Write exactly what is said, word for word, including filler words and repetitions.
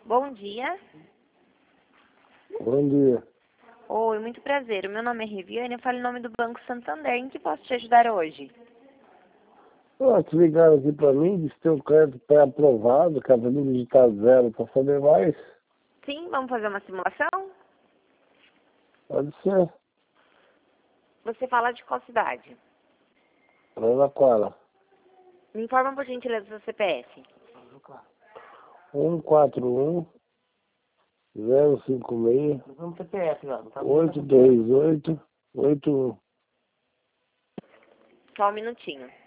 Bom dia. Bom dia. Oi, muito prazer. O meu nome é Riviane, eu falo em nome do Banco Santander. Em que posso te ajudar hoje? Ah, te ligaram aqui pra mim, disse que tem um crédito pré-aprovado, que acabei de digitar zero para saber mais. Sim, vamos fazer uma simulação? Pode ser. Você fala de qual cidade? Araraquara. Me informa por gentileza do seu C P F. um quatro um zero cinco seis Vamos C P F lá, não tá? oito dois oito oito um. Só um minutinho.